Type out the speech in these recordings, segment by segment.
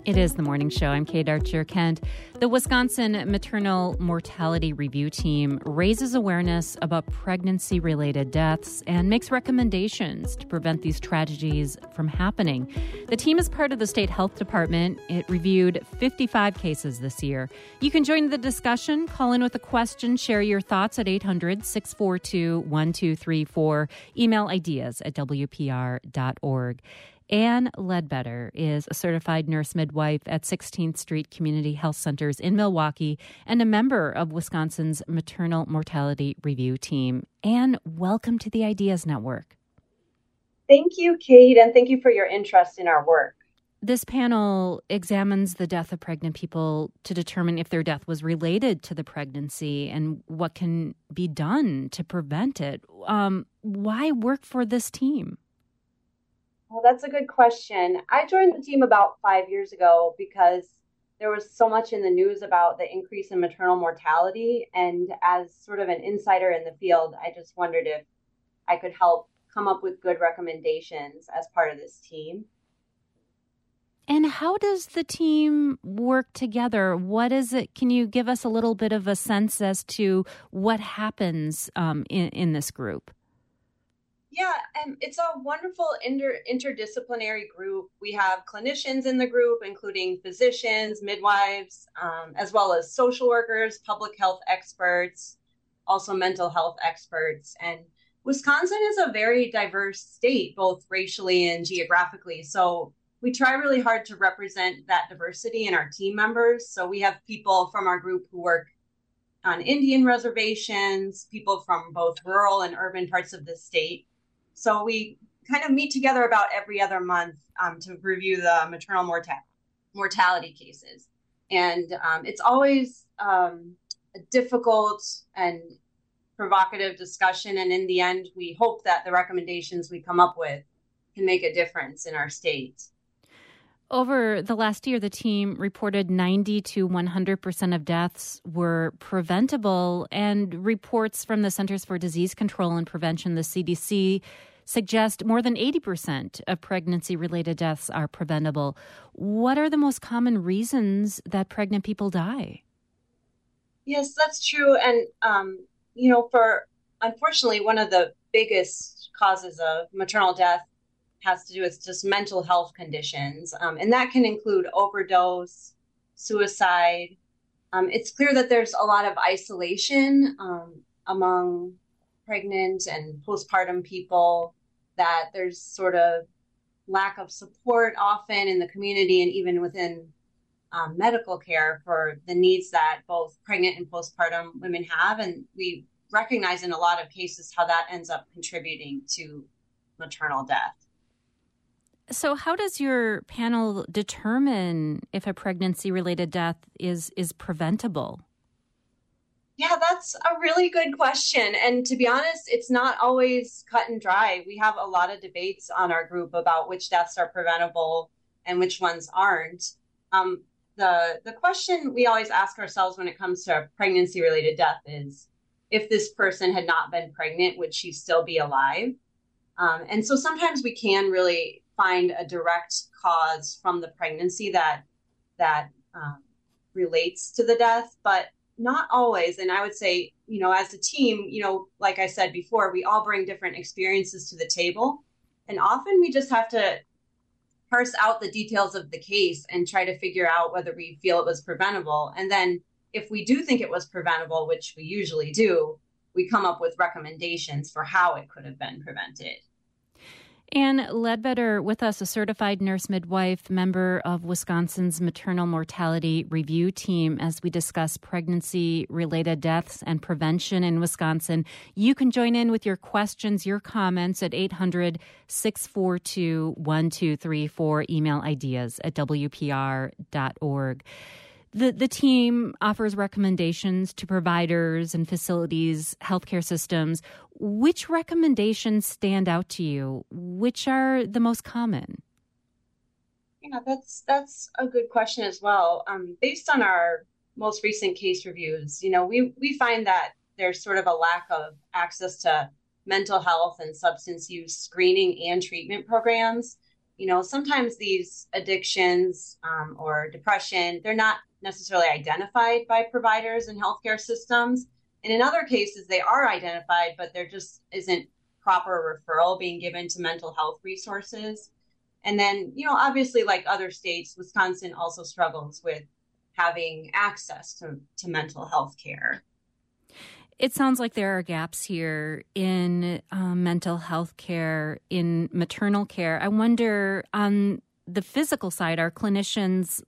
It is the morning show. I'm Kate Archer-Kent. The Wisconsin Maternal Mortality Review Team raises awareness about pregnancy-related deaths and makes recommendations to prevent these tragedies from happening. The team is part of the state health department. It reviewed 55 cases this year. You can join the discussion. Call in with a question. Share your thoughts at 800-642-1234. Email ideas at WPR.org. Ann Ledbetter is a certified nurse midwife at 16th Street Community Health Centers in Milwaukee and a member of Wisconsin's Maternal Mortality Review Team. Ann, welcome to the Ideas Network. Thank you, Kate, and thank you for your interest in our work. This panel examines the death of pregnant people to determine if their death was related to the pregnancy and what can be done to prevent it. Why work for this team? Well, that's a good question. I joined the team about 5 years ago because there was so much in the news about the increase in maternal mortality. And as sort of an insider in the field, I just wondered if I could help come up with good recommendations as part of this team. And how does the team work together? What is it? Can you give us a little bit of a sense as to what happens in this group? Yeah, it's a wonderful interdisciplinary group. We have clinicians in the group, including physicians, midwives, as well as social workers, public health experts, also mental health experts. And Wisconsin is a very diverse state, both racially and geographically. So we try really hard to represent that diversity in our team members. So we have people from our group who work on Indian reservations, people from both rural and urban parts of the state. So we kind of meet together about every other month to review the maternal mortality cases. And it's always a difficult and provocative discussion. And in the end, we hope that the recommendations we come up with can make a difference in our state. Over the last year, the team reported 90 to 100% of deaths were preventable, and reports from the Centers for Disease Control and Prevention, the CDC, suggest more than 80% of pregnancy-related deaths are preventable. What are the most common reasons that pregnant people die? Yes, that's true. And, unfortunately, one of the biggest causes of maternal death has to do with just mental health conditions. And that can include overdose, suicide. It's clear that there's a lot of isolation among pregnant and postpartum people, that there's sort of lack of support often in the community and even within medical care for the needs that both pregnant and postpartum women have. And we recognize in a lot of cases how that ends up contributing to maternal death. So how does your panel determine if a pregnancy-related death is preventable? Yeah, that's a really good question. And to be honest, it's not always cut and dry. We have a lot of debates on our group about which deaths are preventable and which ones aren't. The question we always ask ourselves when it comes to pregnancy-related death is, if this person had not been pregnant, would she still be alive? And so sometimes we can really find a direct cause from the pregnancy that relates to the death, but not always. And I would say, as a team, like I said before, we all bring different experiences to the table. And often we just have to parse out the details of the case and try to figure out whether we feel it was preventable. And then if we do think it was preventable, which we usually do, we come up with recommendations for how it could have been prevented. Ann Ledbetter with us, a certified nurse midwife, member of Wisconsin's Maternal Mortality Review Team, as we discuss pregnancy-related deaths and prevention in Wisconsin. You can join in with your questions, your comments at 800-642-1234. Email ideas at WPR.org. The team offers recommendations to providers and facilities, healthcare systems. Which recommendations stand out to you? Which are the most common? Yeah, that's a good question as well. Based on our most recent case reviews, we find that there's sort of a lack of access to mental health and substance use screening and treatment programs. sometimes these addictions or depression, they're not necessarily identified by providers and healthcare systems. And in other cases, they are identified, but there just isn't proper referral being given to mental health resources. And then, obviously, like other states, Wisconsin also struggles with having access to mental health care. It sounds like there are gaps here in mental health care, in maternal care. I wonder, on the physical side, are clinicians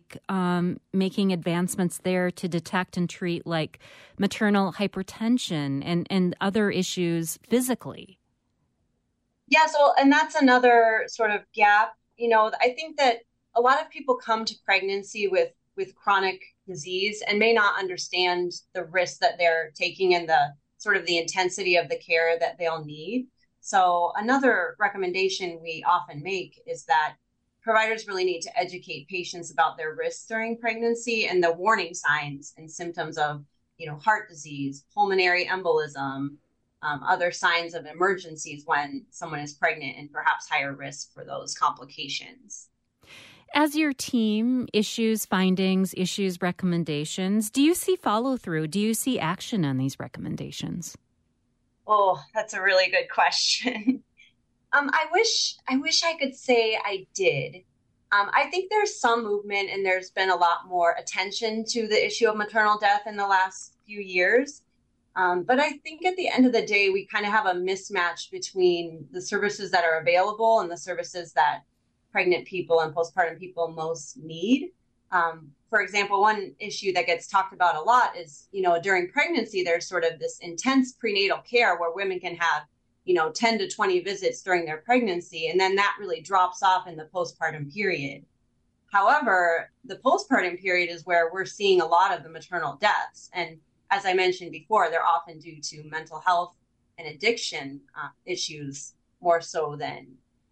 making advancements there to detect and treat like maternal hypertension and other issues physically? Yeah, and that's another sort of gap. I think that a lot of people come to pregnancy with chronic disease and may not understand the risk that they're taking and the sort of the intensity of the care that they'll need. So another recommendation we often make is that providers really need to educate patients about their risks during pregnancy and the warning signs and symptoms of, heart disease, pulmonary embolism, other signs of emergencies when someone is pregnant and perhaps higher risk for those complications. As your team issues findings, issues recommendations, do you see follow through? Do you see action on these recommendations? Oh, that's a really good question. I wish I could say I did. I think there's some movement and there's been a lot more attention to the issue of maternal death in the last few years. But I think at the end of the day, we kind of have a mismatch between the services that are available and the services that pregnant people and postpartum people most need. For example, one issue that gets talked about a lot is, during pregnancy, there's sort of this intense prenatal care where women can have, 10 to 20 visits during their pregnancy, and then that really drops off in the postpartum period. However, the postpartum period is where we're seeing a lot of the maternal deaths. And as I mentioned before, they're often due to mental health and addiction issues more so than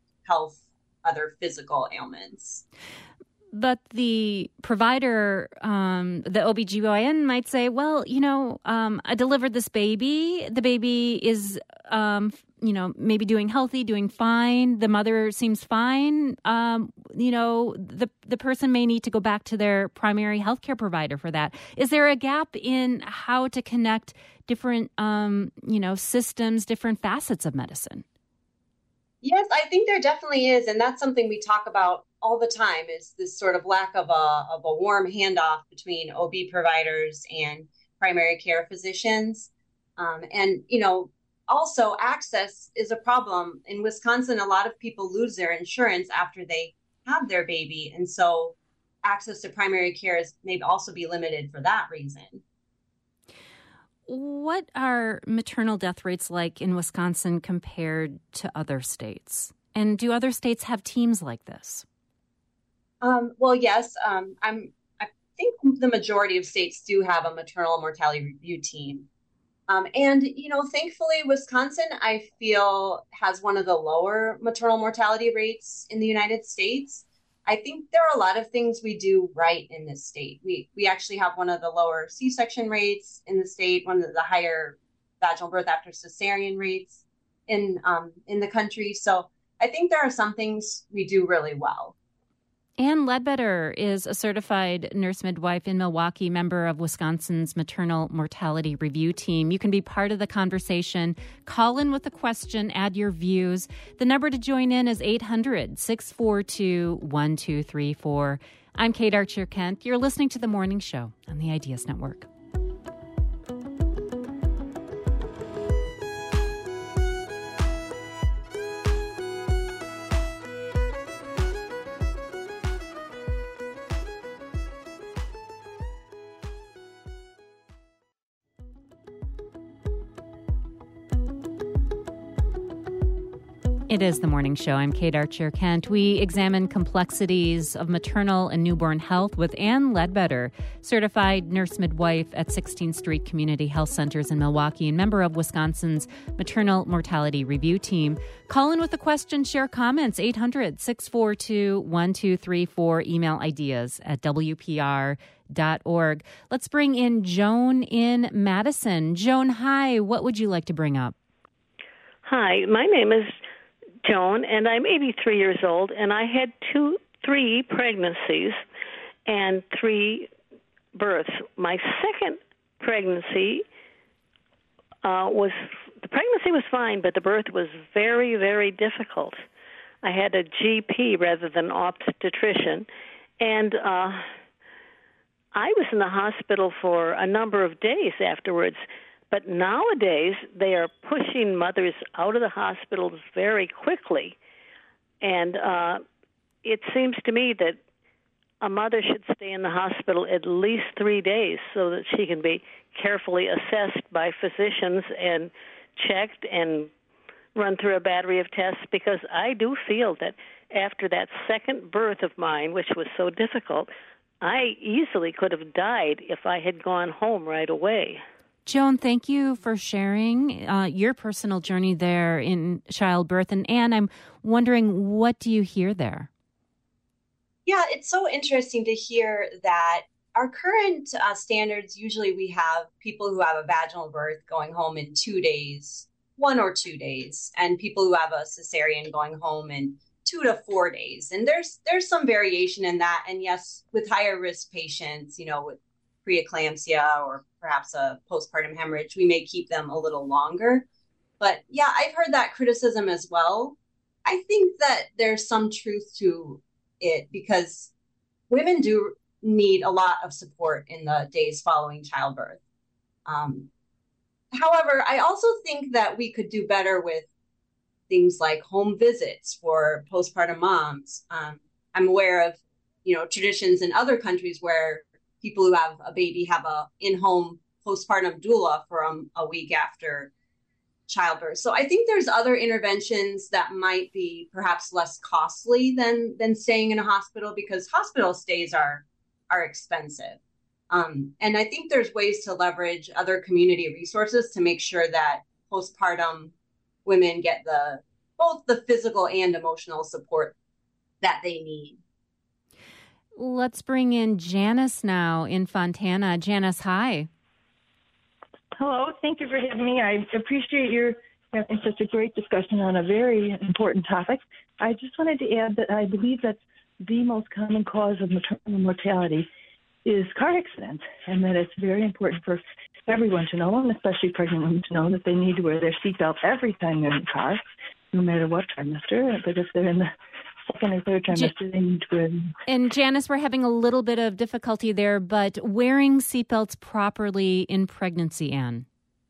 other physical ailments. But the provider, the OBGYN might say, well, I delivered this baby. The baby is, maybe doing healthy, doing fine. The mother seems fine. The person may need to go back to their primary healthcare provider for that. Is there a gap in how to connect different, systems, different facets of medicine? Yes, I think there definitely is. And that's something we talk about all the time, is this sort of lack of a warm handoff between OB providers and primary care physicians. Also access is a problem. In Wisconsin, a lot of people lose their insurance after they have their baby. And so access to primary care may also be limited for that reason. What are maternal death rates like in Wisconsin compared to other states? And do other states have teams like this? Well, yes. I think the majority of states do have a maternal mortality review team. Thankfully, Wisconsin, I feel, has one of the lower maternal mortality rates in the United States. I think there are a lot of things we do right in this state. We actually have one of the lower C-section rates in the state, one of the higher vaginal birth after cesarean rates in the country. So I think there are some things we do really well. Ann Ledbetter is a certified nurse midwife in Milwaukee, member of Wisconsin's Maternal Mortality Review Team. You can be part of the conversation. Call in with a question, add your views. The number to join in is 800-642-1234. I'm Kate Archer-Kent. You're listening to The Morning Show on the Ideas Network. It is The Morning Show. I'm Kate Archer-Kent. We examine complexities of maternal and newborn health with Ann Ledbetter, certified nurse midwife at 16th Street Community Health Centers in Milwaukee and member of Wisconsin's Maternal Mortality Review Team. Call in with a question, share comments, 800-642-1234, email ideas at WPR.org. Let's bring in Joan in Madison. Joan, hi. What would you like to bring up? Hi, my name is Joan, and I'm 83 years old, and I had three pregnancies and 3 births. My second pregnancy the pregnancy was fine, but the birth was very, very difficult. I had a GP rather than obstetrician, and I was in the hospital for a number of days afterwards. But nowadays, they are pushing mothers out of the hospitals very quickly. And it seems to me that a mother should stay in the hospital at least 3 days so that she can be carefully assessed by physicians and checked and run through a battery of tests, because I do feel that after that second birth of mine, which was so difficult, I easily could have died if I had gone home right away. Joan, thank you for sharing your personal journey there in childbirth. And Anne, I'm wondering, what do you hear there? Yeah, it's so interesting to hear that our current standards, usually we have people who have a vaginal birth going home in 2 days, 1 or 2 days, and people who have a cesarean going home in 2 to 4 days. And there's some variation in that. And yes, with higher risk patients, with preeclampsia or perhaps a postpartum hemorrhage, we may keep them a little longer. But yeah, I've heard that criticism as well. I think that there's some truth to it, because women do need a lot of support in the days following childbirth. However, I also think that we could do better with things like home visits for postpartum moms. I'm aware of, traditions in other countries where people who have a baby have a in-home postpartum doula for a week after childbirth. So I think there's other interventions that might be perhaps less costly than staying in a hospital, because hospital stays are expensive. And I think there's ways to leverage other community resources to make sure that postpartum women get both the physical and emotional support that they need. Let's bring in Janice now in Fontana. Janice, hi. Hello, thank you for having me. I appreciate your having such a great discussion on a very important topic. I just wanted to add that I believe that the most common cause of maternal mortality is car accidents, and that it's very important for everyone to know, and especially pregnant women, to know that they need to wear their seatbelt every time they're in the car, no matter what trimester. But if they're in the second or third trimester, they need to wear them. And Janice, we're having a little bit of difficulty there, but wearing seatbelts properly in pregnancy, Anne.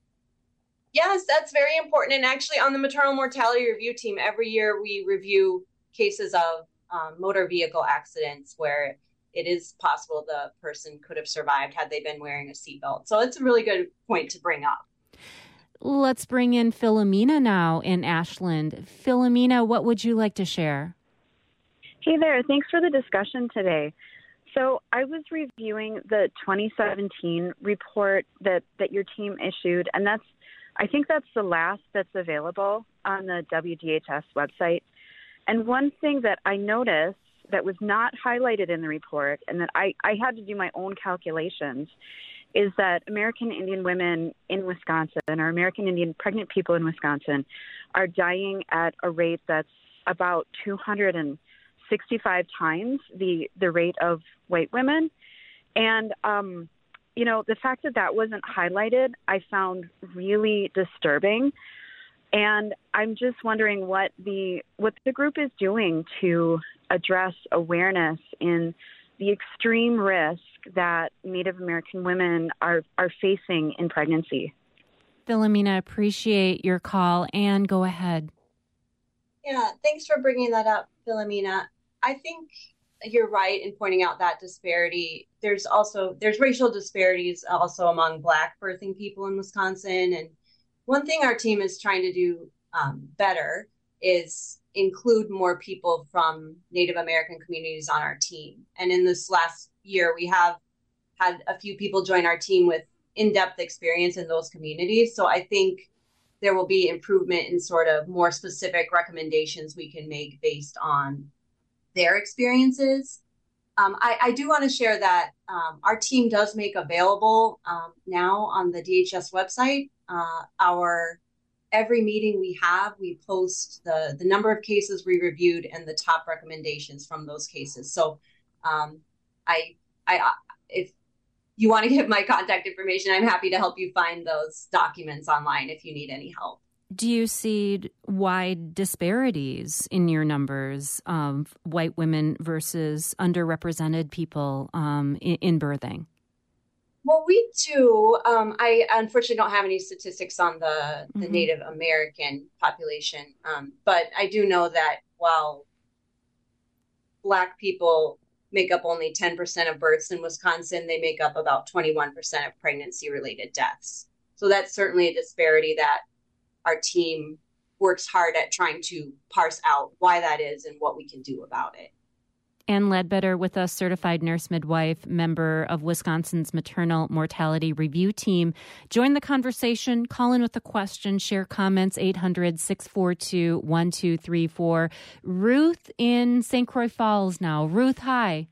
Yes, that's very important. And actually, on the maternal mortality review team, every year we review cases of motor vehicle accidents where it is possible the person could have survived had they been wearing a seatbelt. So it's a really good point to bring up. Let's bring in Philomena now in Ashland. Philomena, what would you like to share? Hey there. Thanks for the discussion today. So I was reviewing the 2017 report that your team issued, and I think that's the last that's available on the WDHS website. And one thing that I noticed that was not highlighted in the report, and that I had to do my own calculations, is that American Indian women in Wisconsin, or American Indian pregnant people in Wisconsin, are dying at a rate that's about 265 times the rate of white women. And, the fact that wasn't highlighted, I found really disturbing. And I'm just wondering what the group is doing to address awareness in the extreme risk that Native American women are facing in pregnancy. Philomena, appreciate your call. Anne, go ahead. Yeah, thanks for bringing that up, Philomena. I think you're right in pointing out that disparity. There's racial disparities also among Black birthing people in Wisconsin. And one thing our team is trying to do better is include more people from Native American communities on our team. And in this last year, we have had a few people join our team with in-depth experience in those communities. So I think there will be improvement in sort of more specific recommendations we can make based on their experiences. I do want to share that our team does make available now on the DHS website our every meeting we have, we post the number of cases we reviewed and the top recommendations from those cases. So if you want to give my contact information, I'm happy to help you find those documents online if you need any help. Do you see wide disparities in your numbers of white women versus underrepresented people in birthing? Well, we do. I unfortunately don't have any statistics on the Native American population, but I do know that while Black people make up only 10% of births in Wisconsin, they make up about 21% of pregnancy-related deaths. So that's certainly a disparity that our team works hard at trying to parse out why that is and what we can do about it. Ann Ledbetter with us, certified nurse midwife, member of Wisconsin's Maternal Mortality Review Team. Join the conversation, call in with a question, share comments, 800-642-1234. Ruth in St. Croix Falls now. Ruth, hi.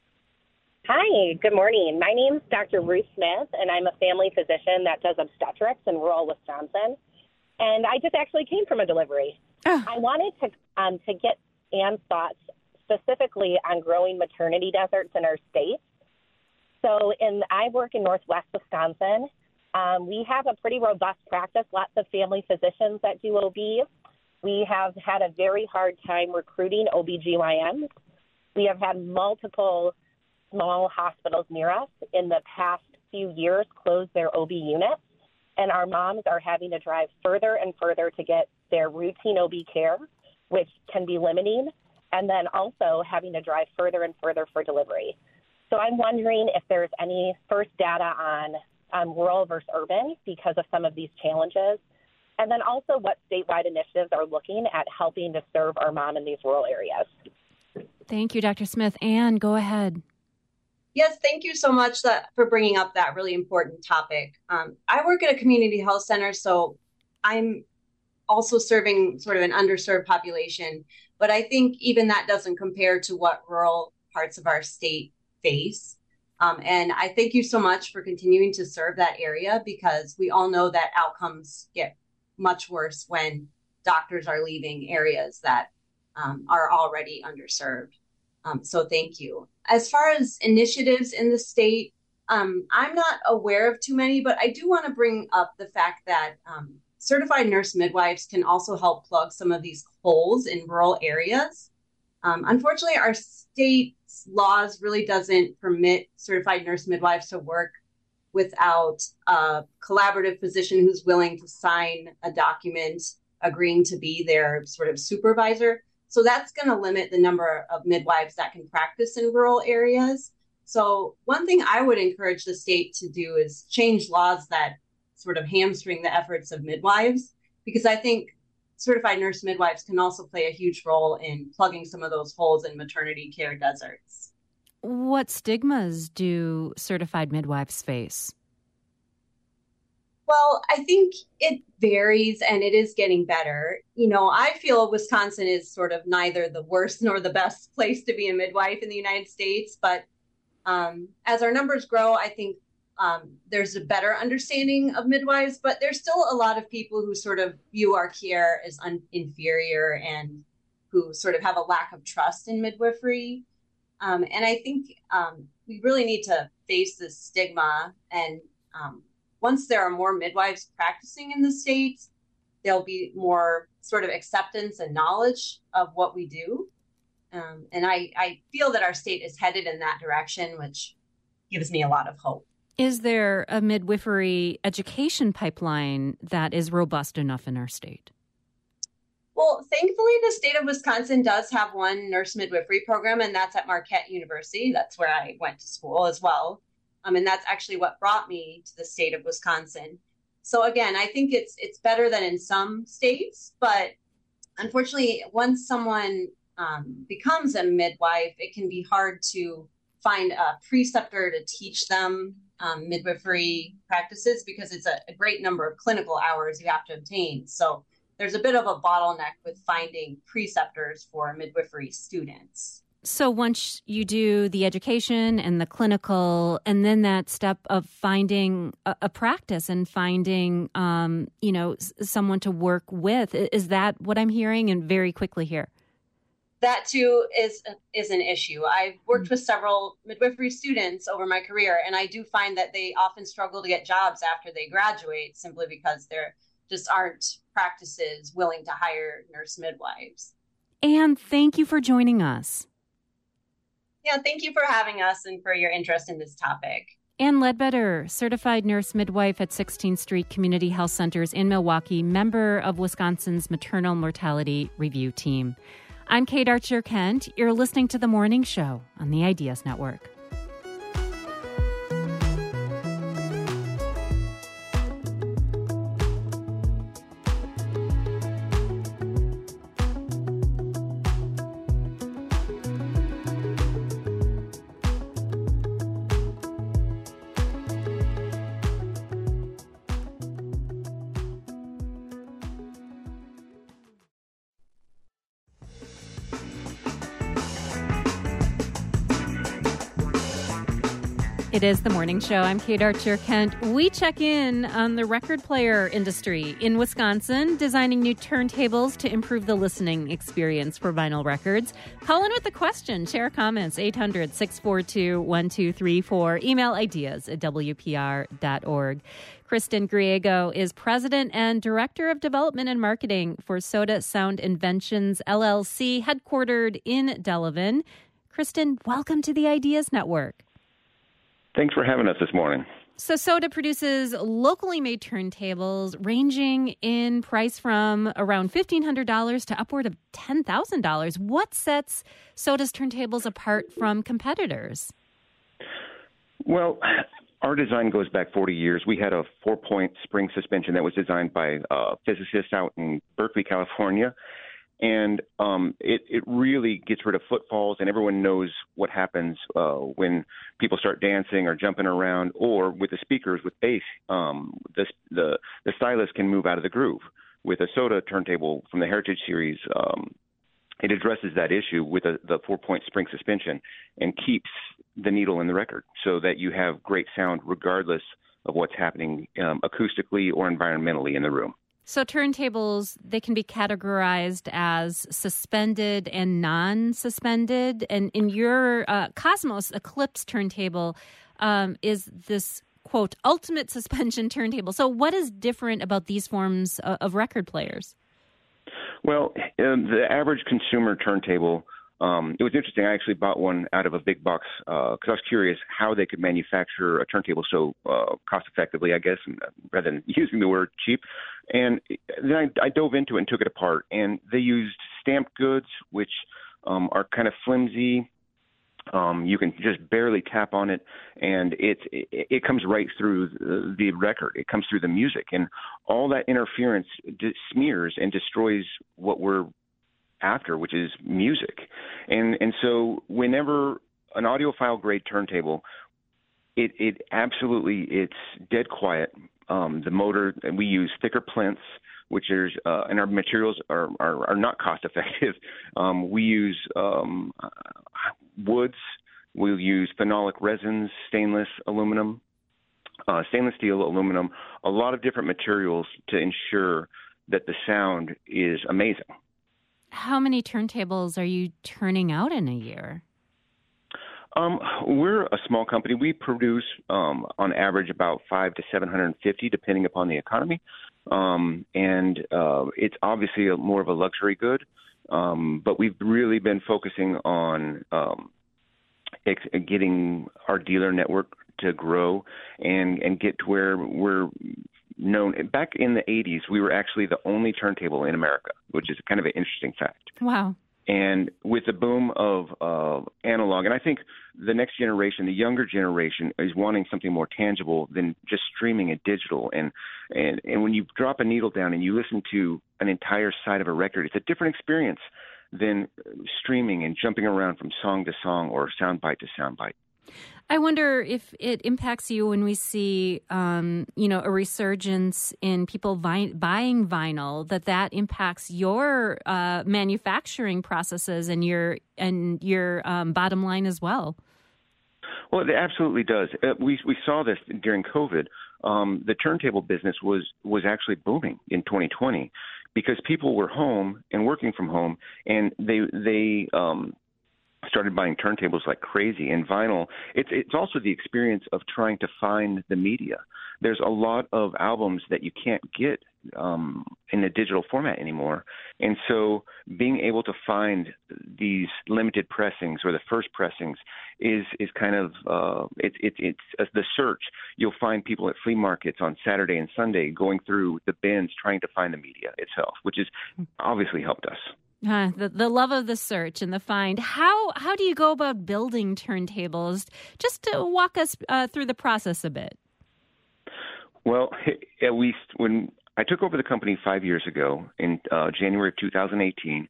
Hi, good morning. My name's Dr. Ruth Smith, and I'm a family physician that does obstetrics in rural Wisconsin. And I just actually came from a delivery. I wanted to get Ann's thoughts specifically on growing maternity deserts in our state. So I work in Northwest Wisconsin. We have a pretty robust practice, lots of family physicians that do OB. We have had a very hard time recruiting OBGYNs. We have had multiple small hospitals near us in the past few years close their OB units, and our moms are having to drive further and further to get their routine OB care, which can be limiting, and then also having to drive further and further for delivery. So I'm wondering if there's any first data on rural versus urban because of some of these challenges, and then also what statewide initiatives are looking at helping to serve our mom in these rural areas. Thank you, Dr. Smith. Ann, go ahead. Yes, thank you so much for bringing up that really important topic. I work at a community health center, so I'm also serving sort of an underserved population. But I think even that doesn't compare to what rural parts of our state face. And I thank you so much for continuing to serve that area, because we all know that outcomes get much worse when doctors are leaving areas that are already underserved. So thank you. As far as initiatives in the state, I'm not aware of too many, but I do want to bring up the fact that certified nurse midwives can also help plug some of these holes in rural areas. Unfortunately, our state's laws really doesn't permit certified nurse midwives to work without a collaborative physician who's willing to sign a document agreeing to be their sort of supervisor. So that's going to limit the number of midwives that can practice in rural areas. So one thing I would encourage the state to do is change laws that sort of hamstring the efforts of midwives, because I think certified nurse midwives can also play a huge role in plugging some of those holes in maternity care deserts. What stigmas do certified midwives face? Well, I think it varies and it is getting better. You know, I feel Wisconsin is sort of neither the worst nor the best place to be a midwife in the United States. But as our numbers grow, I think there's a better understanding of midwives. But there's still a lot of people who sort of view our care as inferior and who sort of have a lack of trust in midwifery. And I think we really need to face this stigma. And once there are more midwives practicing in the state, there'll be more sort of acceptance and knowledge of what we do. And I feel that our state is headed in that direction, which gives me a lot of hope. Is there a midwifery education pipeline that is robust enough in our state? Well, thankfully, the state of Wisconsin does have one nurse midwifery program, and that's at Marquette University. That's where I went to school as well. And that's actually what brought me to the state of Wisconsin. So again, I think it's better than in some states, but unfortunately, once someone becomes a midwife, it can be hard to find a preceptor to teach them midwifery practices, because it's a great number of clinical hours you have to obtain. So there's a bit of a bottleneck with finding preceptors for midwifery students. So once you do the education and the clinical, and then that step of finding a practice and finding, someone to work with, is that what I'm hearing? And very quickly here. That too is an issue. I've worked with several midwifery students over my career, and I do find that they often struggle to get jobs after they graduate simply because there just aren't practices willing to hire nurse midwives. Anne, thank you for joining us. Yeah, thank you for having us and for your interest in this topic. Anne Ledbetter, certified nurse midwife at 16th Street Community Health Centers in Milwaukee, member of Wisconsin's Maternal Mortality Review Team. I'm Kate Archer-Kent. You're listening to The Morning Show on the Ideas Network. It is The Morning Show. I'm Kate Archer-Kent. We check in on the record player industry in Wisconsin, designing new turntables to improve the listening experience for vinyl records. Call in with a question. Share comments. 800-642-1234. Email ideas@wpr.org. Kristen Griego is president and director of development and marketing for Soda Sound Inventions, LLC, headquartered in Delavan. Kristen, welcome to the Ideas Network. Thanks for having us this morning. So Soda produces locally made turntables ranging in price from around $1,500 to upward of $10,000. What sets Soda's turntables apart from competitors? Well, our design goes back 40 years. We had a 4-point spring suspension that was designed by physicists out in Berkeley, California. And it really gets rid of footfalls, and everyone knows what happens when people start dancing or jumping around, or with the speakers with bass, the stylus can move out of the groove. With a Soda turntable from the Heritage Series, it addresses that issue with the 4-point spring suspension and keeps the needle in the record so that you have great sound regardless of what's happening acoustically or environmentally in the room. So turntables, they can be categorized as suspended and non-suspended. And in your Cosmos Eclipse turntable is this, quote, ultimate suspension turntable. So what is different about these forms of record players? Well, the average consumer turntable, it was interesting. I actually bought one out of a big box because I was curious how they could manufacture a turntable so cost effectively, I guess, rather than using the word cheap. And then I dove into it and took it apart. And they used stamped goods, which are kind of flimsy. You can just barely tap on it, and it comes right through the record. It comes through the music, and all that interference smears and destroys what we're after, which is music. And so whenever an audiophile grade turntable, it absolutely, it's dead quiet. The motor, and we use thicker plinths, which is, and our materials are not cost effective. We use woods. We'll use phenolic resins, stainless aluminum, stainless steel, aluminum, a lot of different materials to ensure that the sound is amazing. How many turntables are you turning out in a year? We're a small company. We produce, on average, about 500 to 750, depending upon the economy. And it's obviously more of a luxury good. But we've really been focusing on getting our dealer network to grow and get to where we're known. Back in the 80s, we were actually the only turntable in America, which is kind of an interesting fact. Wow. And with the boom of analog, and I think the next generation, the younger generation, is wanting something more tangible than just streaming and digital. And when you drop a needle down and you listen to an entire side of a record, it's a different experience than streaming and jumping around from song to song or soundbite to soundbite. I wonder if it impacts you when we see, a resurgence in people buying vinyl, that impacts your manufacturing processes and your bottom line as well. Well, it absolutely does. We saw this during COVID. The turntable business was actually booming in 2020 because people were home and working from home, and they started buying turntables like crazy. And vinyl, it's also the experience of trying to find the media. There's a lot of albums that you can't get in a digital format anymore. And so being able to find these limited pressings or the first pressings is kind of it's the search. You'll find people at flea markets on Saturday and Sunday going through the bins trying to find the media itself, which has obviously helped us. The love of the search and the find. How do you go about building turntables? Just to walk us through the process a bit. Well, at least when I took over the company 5 years ago in January of 2018,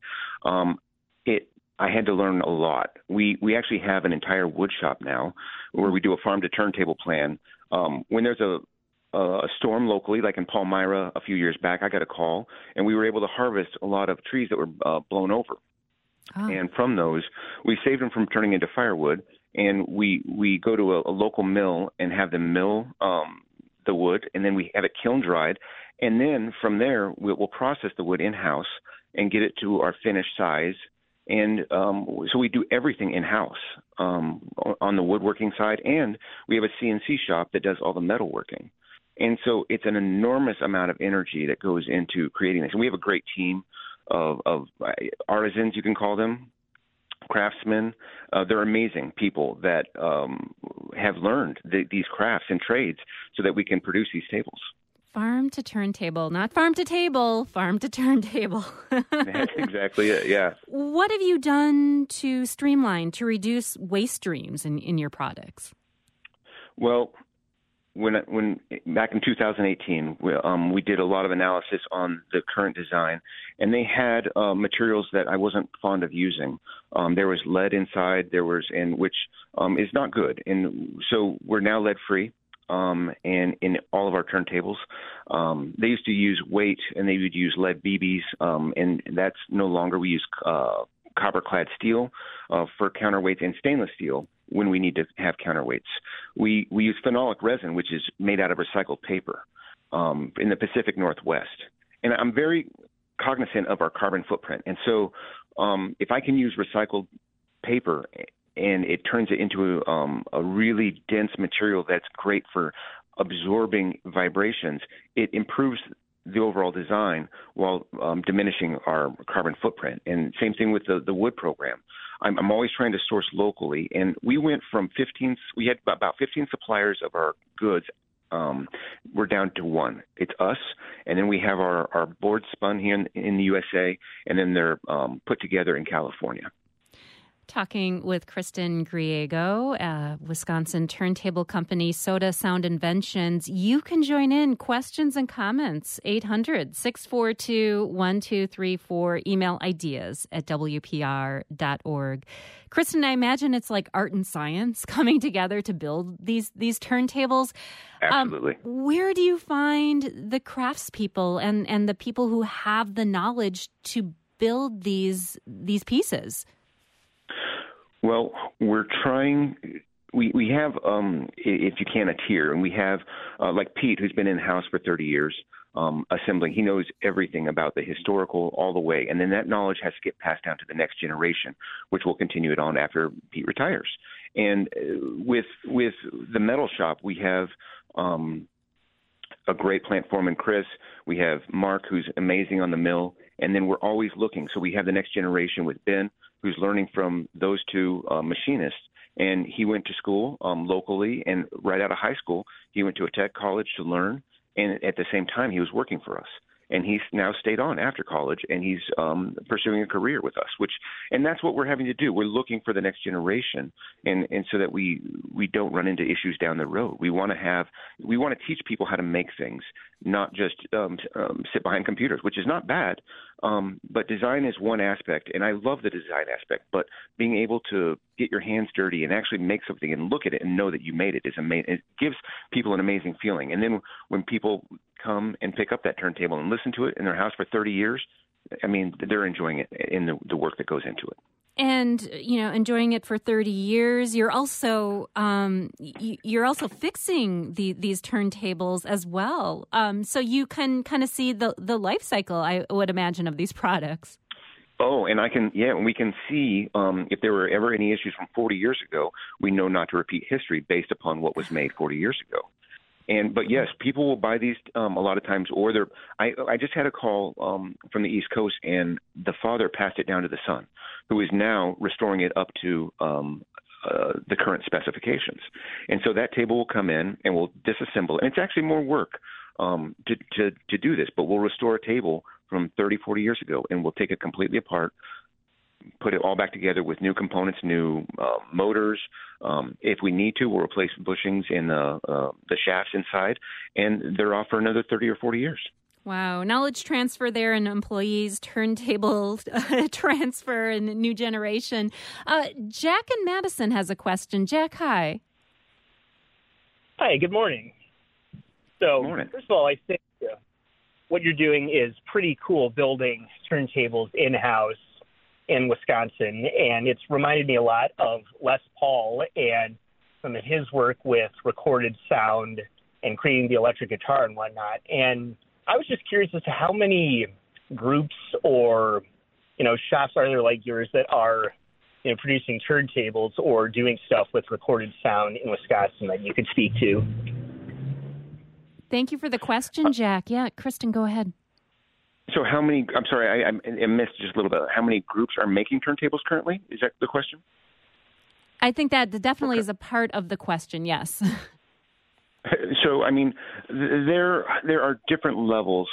I had to learn a lot. We actually have an entire wood shop now where we do a farm to turntable plan. When there's a storm locally, like in Palmyra a few years back, I got a call, and we were able to harvest a lot of trees that were blown over. Oh. And from those, we saved them from turning into firewood, and we go to a local mill and have them mill the wood, and then we have it kiln dried. And then from there, we'll process the wood in-house and get it to our finished size. And so we do everything in-house on the woodworking side, and we have a CNC shop that does all the metalworking. And so it's an enormous amount of energy that goes into creating this. And we have a great team of artisans, you can call them, craftsmen. They're amazing people that have learned these crafts and trades so that we can produce these tables. Farm to turntable, not farm to table, farm to turntable. That's exactly it, yeah. What have you done to streamline, to reduce waste streams in your products? Well, when back in 2018, we did a lot of analysis on the current design, and they had materials that I wasn't fond of using. There was lead inside, which is not good, and so we're now lead-free. And in all of our turntables, they used to use weight, and they would use lead BBs, and that's no longer. We use copper-clad steel for counterweights and stainless steel when we need to have counterweights. We use phenolic resin, which is made out of recycled paper in the Pacific Northwest. And I'm very cognizant of our carbon footprint. And so if I can use recycled paper and it turns it into a really dense material that's great for absorbing vibrations, it improves the overall design while diminishing our carbon footprint. And same thing with the wood program. I'm always trying to source locally. And we went from 15, we had about 15 suppliers of our goods. We're down to one. It's us. And then we have our boards spun here in the USA, and then they're put together in California. Talking with Kristen Griego, Wisconsin turntable company Soda Sound Inventions. You can join in. Questions and comments, 800-642-1234. Email ideas@wpr.org. Kristen, I imagine it's like art and science coming together to build these turntables. Absolutely. Where do you find the craftspeople and the people who have the knowledge to build these pieces? Well, we're trying. We have, if you can, a tier, and we have like Pete, who's been in house for 30 years, assembling. He knows everything about the historical all the way, and then that knowledge has to get passed down to the next generation, which will continue it on after Pete retires. And with the metal shop, we have a great plant foreman, Chris. We have Mark, who's amazing on the mill, and then we're always looking. So we have the next generation with Ben, who's learning from those two machinists. And he went to school locally, and right out of high school, he went to a tech college to learn. And at the same time, he was working for us. And he's now stayed on after college, and he's pursuing a career with us, and that's what we're having to do. We're looking for the next generation, and so that we don't run into issues down the road. We want to teach people how to make things, not just sit behind computers, which is not bad. But design is one aspect, and I love the design aspect, but being able to get your hands dirty and actually make something and look at it and know that you made it is amazing. It gives people an amazing feeling. And then when people come and pick up that turntable and listen to it in their house for 30 years, I mean, they're enjoying it in the work that goes into it. And, enjoying it for 30 years, you're also fixing these turntables as well. So you can kind of see the life cycle, I would imagine, of these products. Oh, and we can see if there were ever any issues from 40 years ago, we know not to repeat history based upon what was made 40 years ago. But yes, people will buy these a lot of times, or I just had a call from the East Coast, and the father passed it down to the son, who is now restoring it up to the current specifications. And so that table will come in and we'll disassemble it. And it's actually more work to do this, but we'll restore a table from 30, 40 years ago, and we'll take it completely apart, put it all back together with new components, new motors. If we need to, we'll replace bushings in the shafts inside, and they're off for another 30 or 40 years. Wow. Knowledge transfer there, and employees, turntable transfer, and new generation. Jack in Madison has a question. Jack, hi. Hi, good morning. So, good morning. First of all, I think what you're doing is pretty cool, building turntables in-house in Wisconsin, and it's reminded me a lot of Les Paul and some of his work with recorded sound and creating the electric guitar and whatnot. And I was just curious as to how many groups or, shops are there like yours that are, producing turntables or doing stuff with recorded sound in Wisconsin that you could speak to? Thank you for the question, Jack. Yeah, Kristen, go ahead. So how many, I'm sorry, I missed just a little bit. How many groups are making turntables currently? Is that the question? I think that definitely is a part of the question, yes. So, I mean, there are different levels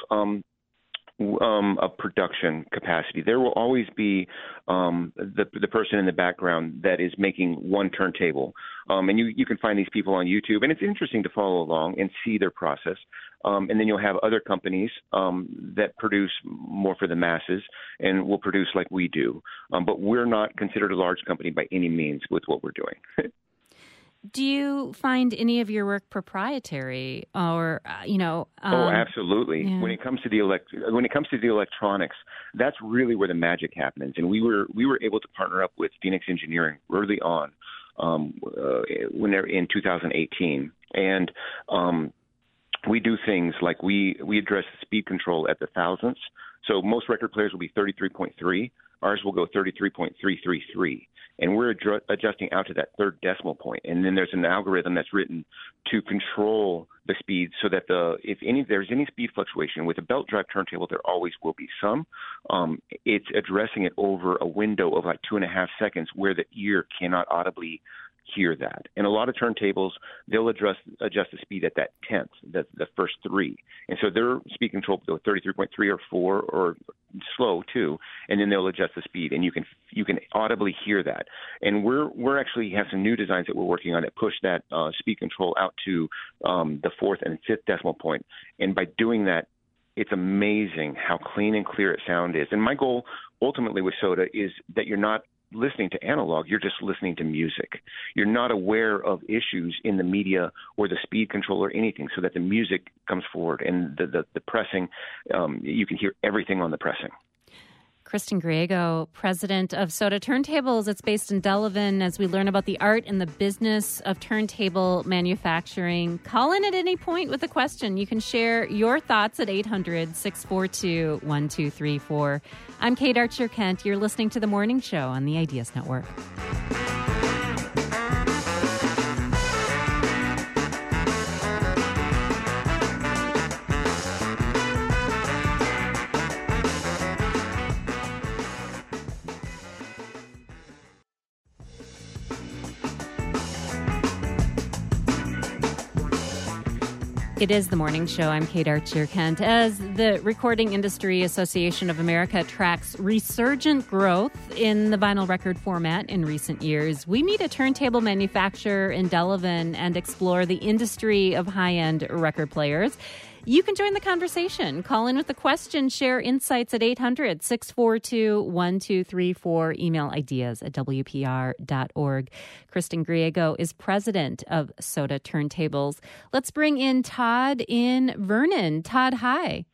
of production capacity. There will always be the person in the background that is making one turntable. And you can find these people on YouTube, and it's interesting to follow along and see their process. And then you'll have other companies that produce more for the masses and will produce like we do. But we're not considered a large company by any means with what we're doing. Do you find any of your work proprietary, or oh, absolutely. Yeah. When it comes to the electronics, that's really where the magic happens. And we were able to partner up with Phoenix Engineering early on, when they're in 2018, and we do things like we address the speed control at the thousandths. So most record players will be 33.3. Ours will go 33.333. And we're adjusting out to that third decimal point. And then there's an algorithm that's written to control the speed so that if there's any speed fluctuation with a belt drive turntable, there always will be some. It's addressing it over a window of like 2.5 seconds where the ear cannot audibly hear that. And a lot of turntables, they'll adjust the speed at that tenth, the first three. And so their speed control will go 33.3 or 4 or slow too, and then they'll adjust the speed, and you can audibly hear that. And we're actually have some new designs that we're working on that push that speed control out to the fourth and fifth decimal point. And by doing that, it's amazing how clean and clear its sound is. And my goal ultimately with SOTA is that you're not listening to analog, you're just listening to music. You're not aware of issues in the media or the speed control or anything, so that the music comes forward and the pressing, you can hear everything on the pressing. Kristen Griego, president of SOTA Turntables. It's based in Delavan. As we learn about the art and the business of turntable manufacturing, call in at any point with a question. You can share your thoughts at 800-642-1234. I'm Kate Archer-Kent. You're listening to The Morning Show on the Ideas Network. It is The Morning Show. I'm Kate Archer-Kent. As the Recording Industry Association of America tracks resurgent growth in the vinyl record format in recent years, we meet a turntable manufacturer in Delavan and explore the industry of high-end record players. You can join the conversation. Call in with a question, share insights at 800-642-1234. Email ideas@wpr.org. Kristen Griego is president of Soda Turntables. Let's bring in Todd in Vernon. Todd, hi.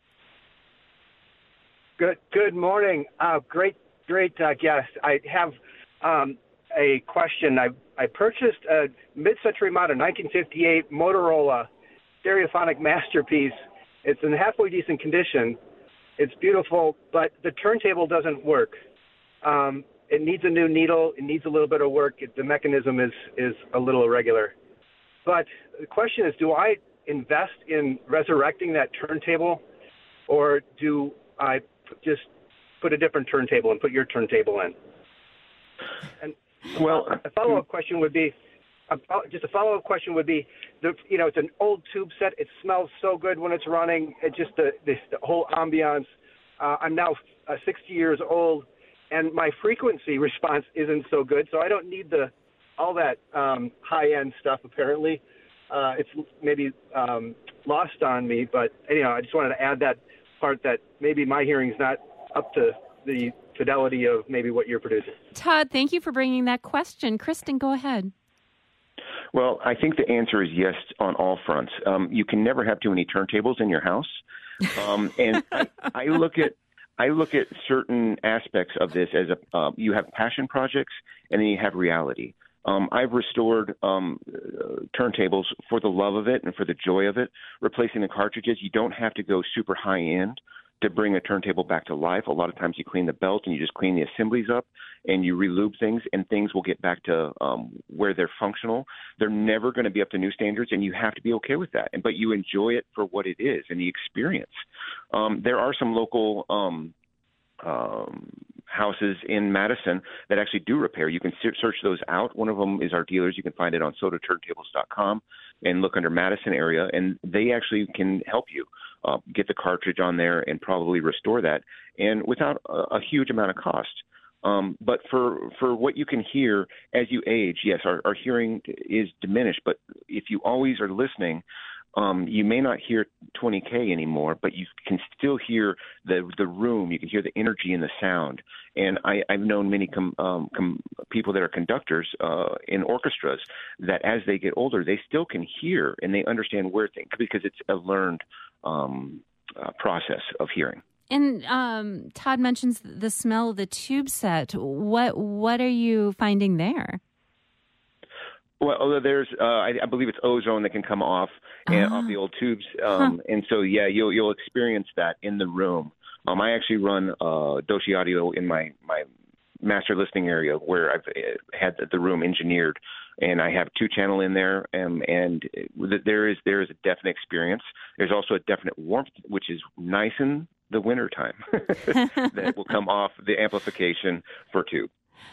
Good morning. Great guest. I have a question. I purchased a mid-century model 1958 Motorola stereophonic masterpiece. It's in halfway decent condition. It's beautiful, but the turntable doesn't work. It needs a new needle. It needs a little bit of work. The mechanism is a little irregular. But the question is, do I invest in resurrecting that turntable, or do I just put a different turntable and put your turntable in? And a follow-up question would be, it's an old tube set. It smells so good when it's running. It just the whole ambiance. I'm now 60 years old, and my frequency response isn't so good. So I don't need all that high-end stuff. Apparently, it's maybe lost on me. But I just wanted to add that part that maybe my hearing's not up to the fidelity of maybe what you're producing. Todd, thank you for bringing that question. Kristen, go ahead. Well, I think the answer is yes on all fronts. You can never have too many turntables in your house, and I look at certain aspects of this as you have passion projects and then you have reality. I've restored turntables for the love of it and for the joy of it, replacing the cartridges. You don't have to go super high end to bring a turntable back to life. A lot of times you clean the belt and you just clean the assemblies up and you relube things, and things will get back to where they're functional. They're never going to be up to new standards, and you have to be okay with that. But you enjoy it for what it is and the experience. There are some local houses in Madison that actually do repair. You can search those out. One of them is our dealers. You can find it on sodaturntables.com and look under Madison area, and they actually can help you get the cartridge on there and probably restore that, and without a huge amount of cost. But for what you can hear as you age, yes, our hearing is diminished, but if you always are listening, you may not hear 20K anymore, but you can still hear the room. You can hear the energy in the sound. And I've known many people that are conductors in orchestras that as they get older, they still can hear and they understand where things, because it's a learned process of hearing. And Todd mentions the smell of the tube set. What are you finding there? Well, there's I believe it's ozone that can come off off the old tubes, and so you'll experience that in the room. I actually run Doshi Audio in my master listening area where I've had the room engineered, and I have 2-channel in there, and there is a definite experience. There's also a definite warmth, which is nice in the winter time that will come off the amplification for tube.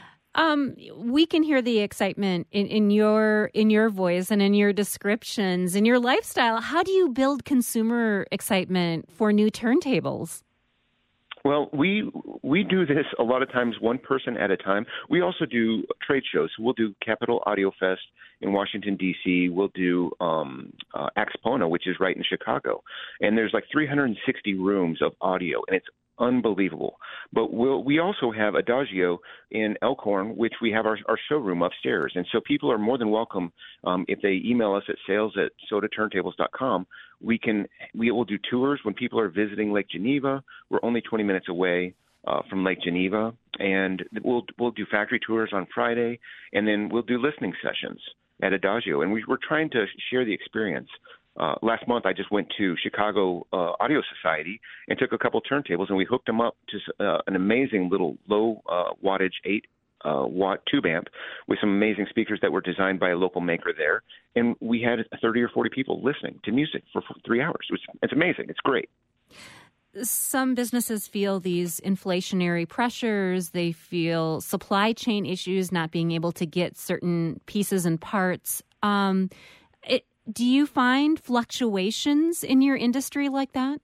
We can hear the excitement in your voice and in your descriptions and your lifestyle. How do you build consumer excitement for new turntables? Well, we do this a lot of times one person at a time. We also do trade shows. We'll do Capitol Audio Fest in Washington, D.C. We'll do Axpona, which is right in Chicago. And there's like 360 rooms of audio, and it's unbelievable. But we also have Adagio in Elkhorn, which we have our showroom upstairs. And so people are more than welcome, if they email us at sales@sodaturntables.com, we will do tours when people are visiting Lake Geneva. We're only 20 minutes away from Lake Geneva, and we'll do factory tours on Friday, and then we'll do listening sessions at Adagio. And we're trying to share the experience. Last month, I just went to Chicago Audio Society and took a couple turntables, and we hooked them up to an amazing little low wattage 8-watt tube amp with some amazing speakers that were designed by a local maker there. And we had 30 or 40 people listening to music for 3 hours. It's amazing. It's great. Some businesses feel these inflationary pressures. They feel supply chain issues, not being able to get certain pieces and parts. Do you find fluctuations in your industry like that?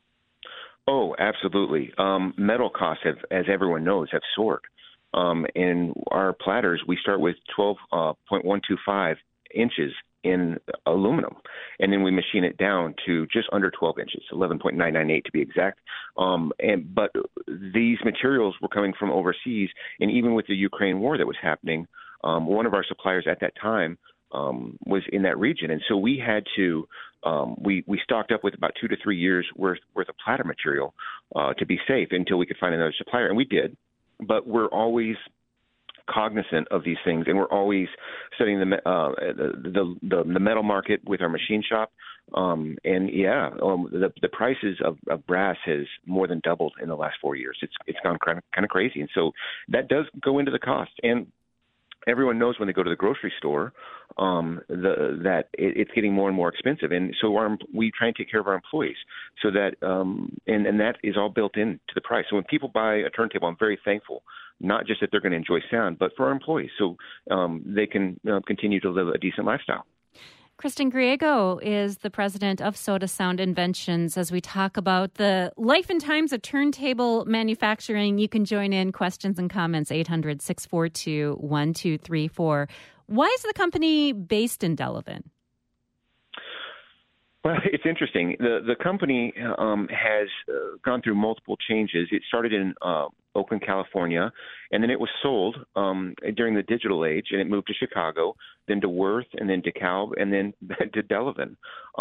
Oh, absolutely. Metal costs have, as everyone knows, have soared. In our platters, we start with 12.125 inches in aluminum, and then we machine it down to just under 12 inches, 11.998 to be exact. But these materials were coming from overseas, and even with the Ukraine war that was happening, one of our suppliers at that time was in that region, and so we had to we stocked up with about 2 to 3 years worth of platter material to be safe until we could find another supplier, and we did. But we're always cognizant of these things, and we're always studying the metal market with our machine shop. The prices of brass has more than doubled in the last 4 years. It's gone kind of crazy, and so that does go into the cost. And everyone knows when they go to the grocery store that it's getting more and more expensive, and so we try and take care of our employees so that and that is all built into the price. So when people buy a turntable, I'm very thankful, not just that they're going to enjoy sound, but for our employees, so they can continue to live a decent lifestyle. Kristen Griego is the president of SOTA Sound Inventions. As we talk about the life and times of turntable manufacturing, you can join in questions and comments, 800-642-1234. Why is the company based in Delavan? Well, it's interesting. The company has gone through multiple changes. It started in Oakland, California, and then it was sold during the digital age, and it moved to Chicago, then to Worth, and then DeKalb, and then to Delavan.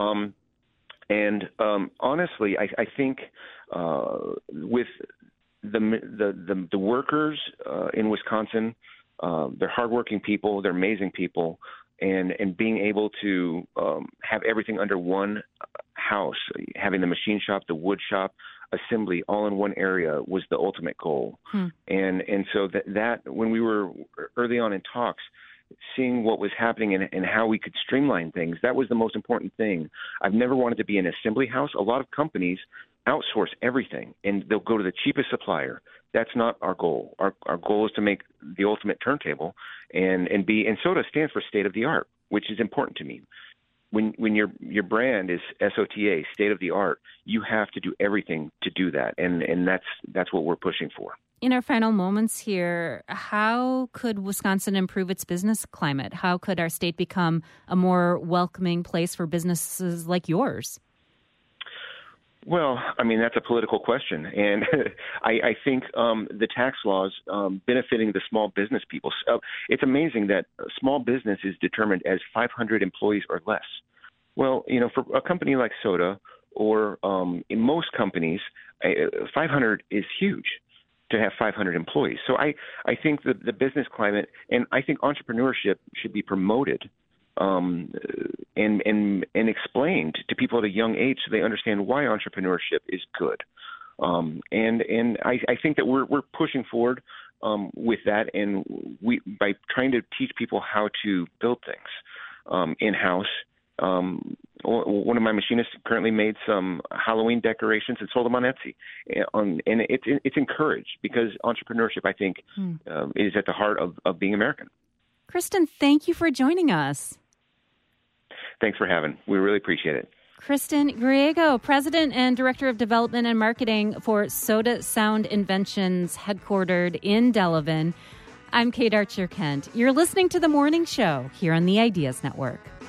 Honestly, I think with the workers in Wisconsin, they're hardworking people, they're amazing people. And being able to have everything under one house, having the machine shop, the wood shop, assembly, all in one area was the ultimate goal. And so that when we were early on in talks, seeing what was happening and how we could streamline things, that was the most important thing. I've never wanted to be an assembly house. A lot of companies outsource everything, and they'll go to the cheapest supplier. That's not our goal. Our goal is to make the ultimate turntable, and SOTA stands for state of the art, which is important to me. When your brand is SOTA, state of the art, you have to do everything to do that, and that's what we're pushing for. In our final moments here, how could Wisconsin improve its business climate? How could our state become a more welcoming place for businesses like yours? Well, I mean, that's a political question. And I think the tax laws benefiting the small business people. It's amazing that small business is determined as 500 employees or less. Well, for a company like SOTA or in most companies, 500 is huge to have 500 employees. So I think the business climate, and I think entrepreneurship should be promoted and explained to people at a young age so they understand why entrepreneurship is good. And I think that we're pushing forward with that, and by trying to teach people how to build things in-house. One of my machinists currently made some Halloween decorations and sold them on Etsy, and it's encouraged because entrepreneurship, I think, is at the heart of being American. Kristen, thank you for joining us. Thanks for having. We really appreciate it. Kristen Griego, President and Director of Development and Marketing for SOTA Sound Inventions, headquartered in Delavan. I'm Kate Archer-Kent. You're listening to The Morning Show here on the Ideas Network.